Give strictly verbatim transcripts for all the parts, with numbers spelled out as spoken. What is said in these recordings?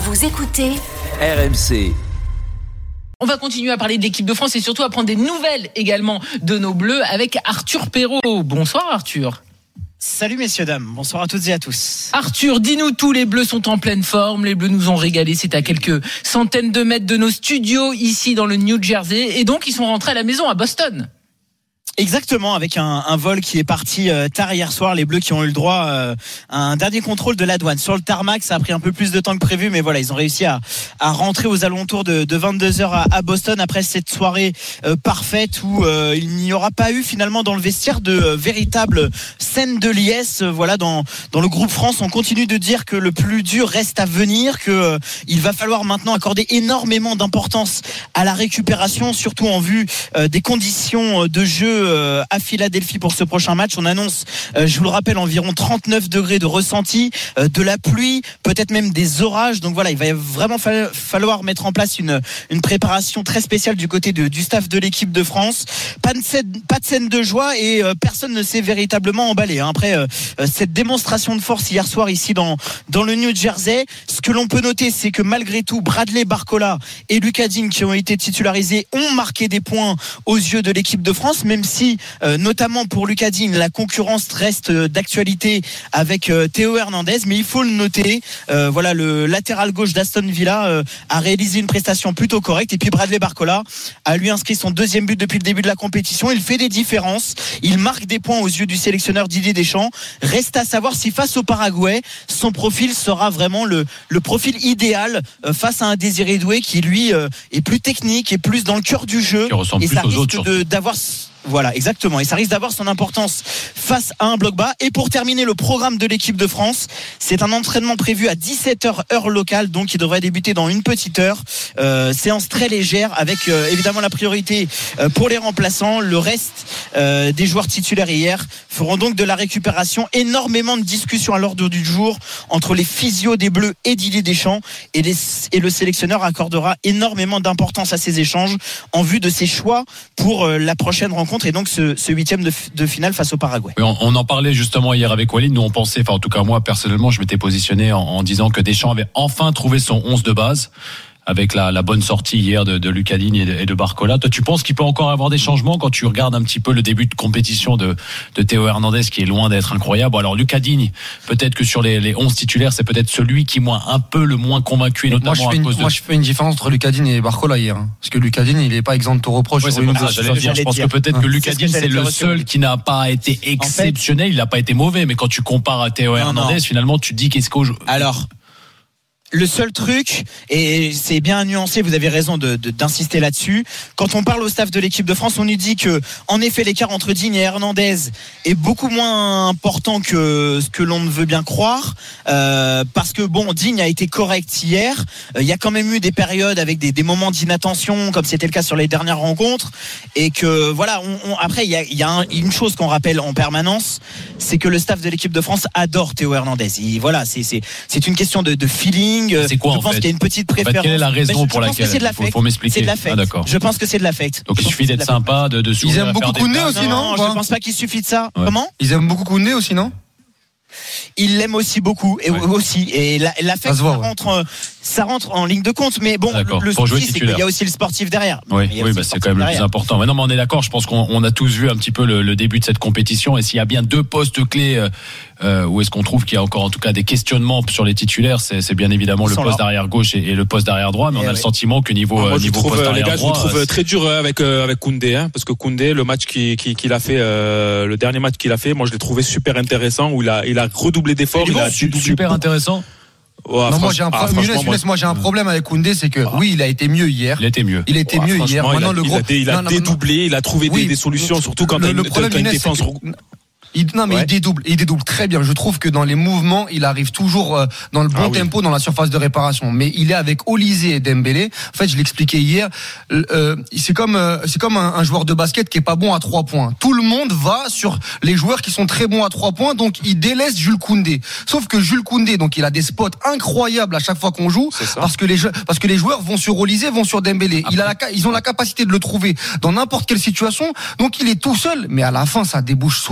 Vous écoutez R M C. On va continuer à parler de l'équipe de France et surtout à prendre des nouvelles également de nos Bleus avec Arthur Perrault. Bonsoir Arthur. Salut messieurs, dames, bonsoir à toutes et à tous. Arthur, dis-nous tout, les Bleus sont en pleine forme, les Bleus nous ont régalé, c'est à quelques centaines de mètres de nos studios ici dans le New Jersey et donc ils sont rentrés à la maison à Boston. Exactement, avec un, un vol qui est parti euh, tard hier soir, les Bleus qui ont eu le droit euh, à un dernier contrôle de la douane sur le tarmac. Ça a pris un peu plus de temps que prévu, mais voilà, ils ont réussi à, à rentrer aux alentours de, de vingt-deux heures à, à Boston après cette soirée euh, parfaite où euh, il n'y aura pas eu finalement dans le vestiaire de euh, véritables scènes de liesse. Euh, voilà, dans dans le groupe France, on continue de dire que le plus dur reste à venir, que euh, il va falloir maintenant accorder énormément d'importance à la récupération, surtout en vue euh, des conditions de jeu à Philadelphie pour ce prochain match. On annonce, je vous le rappelle, environ trente-neuf degrés de ressenti, de la pluie, peut-être même des orages. Donc voilà, il va vraiment falloir mettre en place une, une préparation très spéciale du côté de, du staff de l'équipe de France. Pas de scène, pas de scène de joie et personne ne s'est véritablement emballé. Après cette démonstration de force hier soir ici dans, dans le New Jersey, ce que l'on peut noter, c'est que malgré tout, Bradley Barcola et Lucas Digne qui ont été titularisés ont marqué des points aux yeux de l'équipe de France, même si Euh, notamment pour Lucas Digne, la concurrence reste d'actualité avec euh, Théo Hernandez, mais il faut le noter, euh, voilà, le latéral gauche d'Aston Villa euh, a réalisé une prestation plutôt correcte, et puis Bradley Barcola a lui inscrit son deuxième but depuis le début de la compétition. Il fait des différences, il marque des points aux yeux du sélectionneur Didier Deschamps. Reste à savoir si face au Paraguay, son profil sera vraiment le, le profil idéal euh, face à un Désiré Doué qui lui euh, est plus technique et plus dans le cœur du jeu, et ça risque de, d'avoir Voilà, exactement. Et ça risque d'avoir son importance face à un bloc bas. Et pour terminer le programme de l'équipe de France, c'est un entraînement prévu à dix-sept heures heure locale, donc il devrait débuter dans une petite heure. Euh, séance très légère avec euh, évidemment la priorité euh, pour les remplaçants. Le reste euh, des joueurs titulaires hier feront donc de la récupération. Énormément de discussions à l'ordre du jour entre les physios des Bleus et Didier Deschamps. Et, les, et le sélectionneur accordera énormément d'importance à ces échanges en vue de ses choix pour euh, la prochaine rencontre. Et donc ce, ce huitième de, de finale face au Paraguay. On, on en parlait justement hier avec Walid. Nous on pensait, enfin en tout cas moi personnellement, je m'étais positionné en, en disant que Deschamps avait enfin trouvé son onze de base avec la, la bonne sortie hier de, de Lucas Digne et de, et de Barcola. Toi, tu penses qu'il peut encore avoir des changements quand tu regardes un petit peu le début de compétition de, de Théo Hernandez qui est loin d'être incroyable. Bon, alors Lucas Digne, peut-être que sur les, les onze titulaires, c'est peut-être celui qui moi un peu le moins convaincu, et notamment moi, je fais à une, cause de... moi je fais une différence entre Lucas Digne et Barcola hier, hein. Parce que Lucas Digne il est pas exempt de tout reproche. Ouais, sur c'est une pour ça, j'allais dire, je pense que peut-être hein, que Lucas Digne c'est, c'est le seul dire. qui n'a pas été exceptionnel. En fait, il n'a pas été mauvais, mais quand tu compares à Théo Hernandez, non. finalement tu te dis qu'est-ce qu'au alors le seul truc, et c'est bien nuancé, vous avez raison de, de, d'insister là-dessus, quand on parle au staff de l'équipe de France, on nous dit que, en effet, l'écart entre Digne et Hernandez est beaucoup moins important que ce que l'on ne veut bien croire, euh, parce que bon, Digne a été correct hier, il euh, y a quand même eu des périodes avec des, des moments d'inattention, comme c'était le cas sur les dernières rencontres, et que voilà, on, on, après il y a, y a un, une chose qu'on rappelle en permanence, c'est que le staff de l'équipe de France adore Théo Hernandez. Et voilà, c'est, c'est, c'est une question de, de feeling. C'est quoi, je en pense fait qu'il y a une petite préférence. En fait, quelle est la raison je, pour je laquelle c'est de l'affect. faut, faut m'expliquer. C'est de l'affect. Ah, d'accord. Je pense que c'est de l'affect. Donc il suffit d'être sympa, de, de Ils aiment beaucoup Koundé aussi, non, non Je pense pas qu'il suffit de ça. Ouais. Comment Ils aiment beaucoup Koundé aussi, non? Il l'aime aussi beaucoup et ouais. aussi et la, l'affect ça, voit, ça ouais. rentre ça rentre en ligne de compte, mais bon d'accord. le, le souci c'est qu'il y a aussi le sportif derrière. Oui, oui bah, c'est quand même derrière. Le plus important. Mais non, mais on est d'accord, je pense qu'on on a tous vu un petit peu le, le début de cette compétition, et s'il y a bien deux postes clés euh, euh, où est-ce qu'on trouve qu'il y a encore en tout cas des questionnements sur les titulaires, c'est, c'est bien évidemment Ils le poste là. d'arrière gauche et, et le poste d'arrière droit, mais et on a ouais. le sentiment que niveau, moi, niveau trouve, poste les d'arrière gars, droit, je le trouve très dur avec euh, avec Koundé, hein, parce que Koundé, le match qu'il, qu'il, qu'il a fait, euh, le dernier match qu'il a fait, moi je l'ai trouvé super intéressant, où il a il a redoublé d'efforts. Il, il a super intéressant. Ouais, non, moi j'ai un problème. Ah, Younes, moi, moi j'ai un problème avec Koundé, c'est que ah. oui, il a été mieux hier. Il a été mieux. Il a été ouais, mieux hier. Maintenant, il a, le gros, il a, il a non, dédoublé, non, il a trouvé oui, des, des solutions, surtout quand le, il y a une, une défense. Il, non mais ouais. il dédouble, il dédouble très bien. Je trouve que dans les mouvements, il arrive toujours euh, dans le bon ah, tempo oui. dans la surface de réparation. Mais il est avec Olysée et Dembélé. En fait, je l'expliquais hier. Euh, c'est comme euh, c'est comme un, un joueur de basket qui est pas bon à trois points. Tout le monde va sur les joueurs qui sont très bons à trois points, donc il délaisse Jules Koundé. Sauf que Jules Koundé, donc il a des spots incroyables à chaque fois qu'on joue, parce que les parce que les joueurs vont sur Olysée, vont sur Dembélé. Il a la, ils ont la capacité de le trouver dans n'importe quelle situation. Donc il est tout seul, mais à la fin, ça débouche souvent sur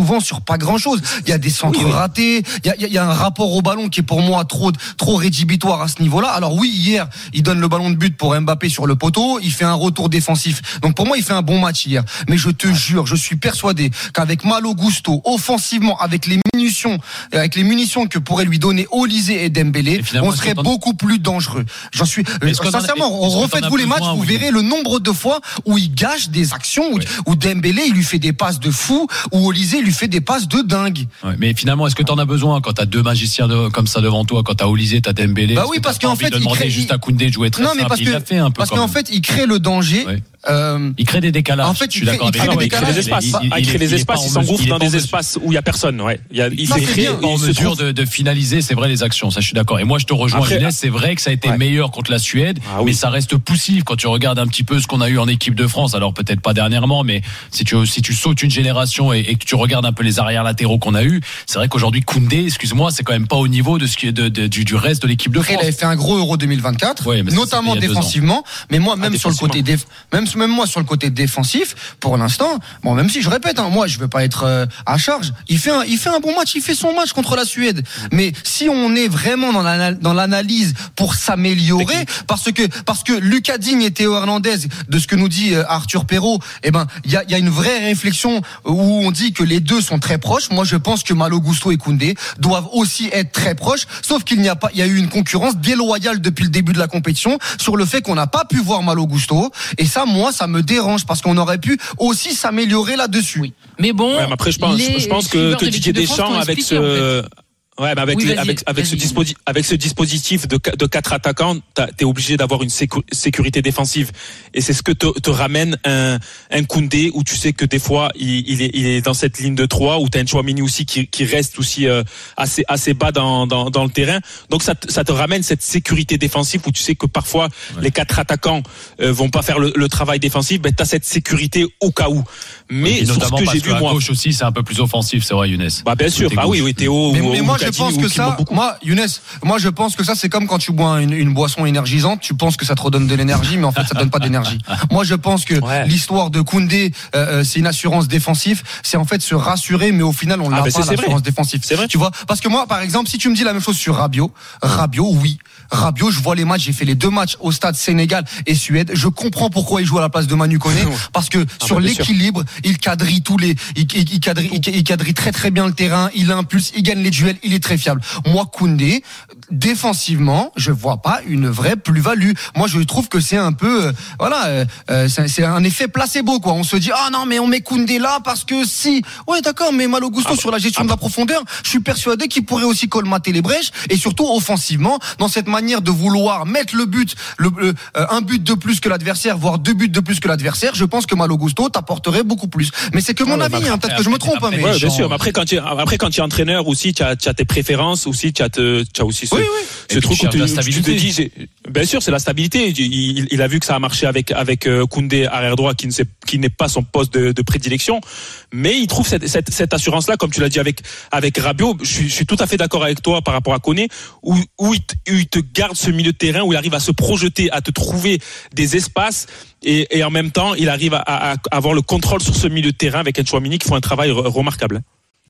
pas grand chose. Il y a des centres oui, oui. ratés, il y a, il y a un rapport au ballon qui est pour moi trop, trop rédhibitoire à ce niveau-là. Alors oui, hier, il donne le ballon de but pour Mbappé sur le poteau, il fait un retour défensif. Donc pour moi, il fait un bon match hier. Mais je te jure, je suis persuadé qu'avec Malo Gusto, offensivement, avec les munitions, avec les munitions que pourraient lui donner Olise et Dembélé, et on serait beaucoup plus dangereux. J'en suis, euh, sincèrement, on refaites-vous les matchs, vous verrez le nombre de fois où il gâche des actions, où, oui. où Dembélé, il lui fait des passes de fou, où Olise lui fait des passes de dingue. Ouais, mais finalement, est-ce que t'en as besoin quand t'as deux magiciens de, comme ça devant toi, quand t'as Olise, t'as Dembélé? Bah oui, parce qu'en fait, il crée juste à Koundé de jouer très non, simple. Mais parce il que, l'a fait un peu. Parce qu'en fait, il crée le danger. Oui. Euh, il crée des décalages. En fait, je suis d'accord avec toi. Il crée des espaces. Il, il, il crée des espaces. Il s'engouffre dans des espaces où il y a personne. Ouais. Il, y a, il fait créer. En mesure de, de finaliser, c'est vrai les actions. Ça, je suis d'accord. Et moi, je te rejoins, Inès. C'est vrai que ça a été ouais. meilleur contre la Suède, ah, oui. mais ça reste poussif quand tu regardes un petit peu ce qu'on a eu en équipe de France. Alors peut-être pas dernièrement, mais si tu si tu sautes une génération et, et que tu regardes un peu les arrières latéraux qu'on a eu, c'est vrai qu'aujourd'hui Koundé, excuse-moi, c'est quand même pas au niveau de ce qui est de, de, du, du reste de l'équipe de France. Il avait fait un gros Euro deux mille vingt-quatre, ouais, notamment défensivement. Mais moi, même ah, sur le côté déf... même même moi sur le côté défensif, pour l'instant, bon, même si je répète, hein, moi je veux pas être euh, à charge, il fait un, il fait un bon match, il fait son match contre la Suède. Mais si on est vraiment dans, la, dans l'analyse pour s'améliorer, parce que parce que Lucas Digne et Théo Hernandez, de ce que nous dit euh, Arthur Perrault, eh ben il y a, y a une vraie réflexion où on dit que les deux sont très proches. Moi je pense que Malo Gusto et Koundé doivent aussi être très proches, sauf qu'il n'y a pas, il y a eu une concurrence déloyale depuis le début de la compétition sur le fait qu'on n'a pas pu voir Malo Gusto, et ça moi ça me dérange parce qu'on aurait pu aussi s'améliorer là-dessus. Oui. Mais bon, ouais, mais après je pense, je pense que, que Didier Deschamps avec ce Ouais, mais avec, oui, les, avec, avec ce dispositif, avec ce dispositif de, de quatre attaquants, t'es obligé d'avoir une sécu, sécurité défensive. Et c'est ce que te, te ramène un, un Koundé où tu sais que des fois, il, il est, il est dans cette ligne de trois, où t'as un Tchouaméni aussi qui, qui reste aussi, euh, assez, assez bas dans, dans, dans le terrain. Donc ça, ça te ramène cette sécurité défensive où tu sais que parfois, ouais. les quatre attaquants, euh, vont pas faire le, le travail défensif, ben t'as cette sécurité au cas où. Mais, sur ce que j'ai vu, moi. À gauche aussi, c'est un peu plus offensif, c'est vrai, Younes. Bah, bien sûr. Ah oui, oui, Théo. Mais, ou, mais moi, je pense que ça, moi, Younes, moi, je pense que ça, c'est comme quand tu bois une, une boisson énergisante, tu penses que ça te redonne de l'énergie, mais en fait, ça te donne pas d'énergie. Moi, je pense que ouais. l'histoire de Koundé, euh, c'est une assurance défensive, c'est en fait se rassurer, mais au final, on n'a ah, pas l'assurance défensive. C'est vrai. Tu vois? Parce que moi, par exemple, si tu me dis la même chose sur Rabiot, Rabiot, oui. Rabiot, je vois les matchs, j'ai fait les deux matchs au stade Sénégal et Suède, je comprends pourquoi il joue à la place de Manu Koné, parce que ah, sur bah, l'équilibre, sûr. il quadrille tous les, il, il, il quadrille, il, il quadrille très très bien le terrain, il impulse, il gagne les duels, il est très fiable. Moi, Koundé, défensivement, je vois pas une vraie plus-value. Moi, je trouve que c'est un peu, euh, voilà, euh, c'est, c'est un effet placebo, quoi. On se dit, ah non, mais on met Koundé là parce que si, ouais, d'accord, mais Malo Gusto ah, sur la gestion ah, de la profondeur, je suis persuadé qu'il pourrait aussi colmater les brèches et surtout offensivement, dans cette manière de vouloir mettre le but, le, le, euh, un but de plus que l'adversaire, voire deux buts de plus que l'adversaire, je pense que Malo Gusto t'apporterait beaucoup plus. Mais c'est que mon ah, avis, bah, hein, peut-être que je me trompe. Après, mais ouais, bien sûr. Mais après, quand tu, après, quand tu es entraîneur aussi, tu as, tu as tes préférences aussi, tu as, te, tu as aussi ce, oui, oui. ce truc où tu, tu te dis, c'est, bien sûr, c'est la stabilité. Il, il, il a vu que ça a marché avec, avec Koundé, arrière droit, qui ne sait, qui n'est pas son poste de, de prédilection. Mais il trouve cette, cette, cette assurance-là, comme tu l'as dit avec, avec Rabiot. Je suis, je suis tout à fait d'accord avec toi par rapport à Koné, où, où il, où il te garde ce milieu de terrain, où il arrive à se projeter, à te trouver des espaces, et, et en même temps, il arrive à, à, à avoir le contrôle sur ce milieu de terrain avec un Tchouaméni qui font un travail re- remarquable.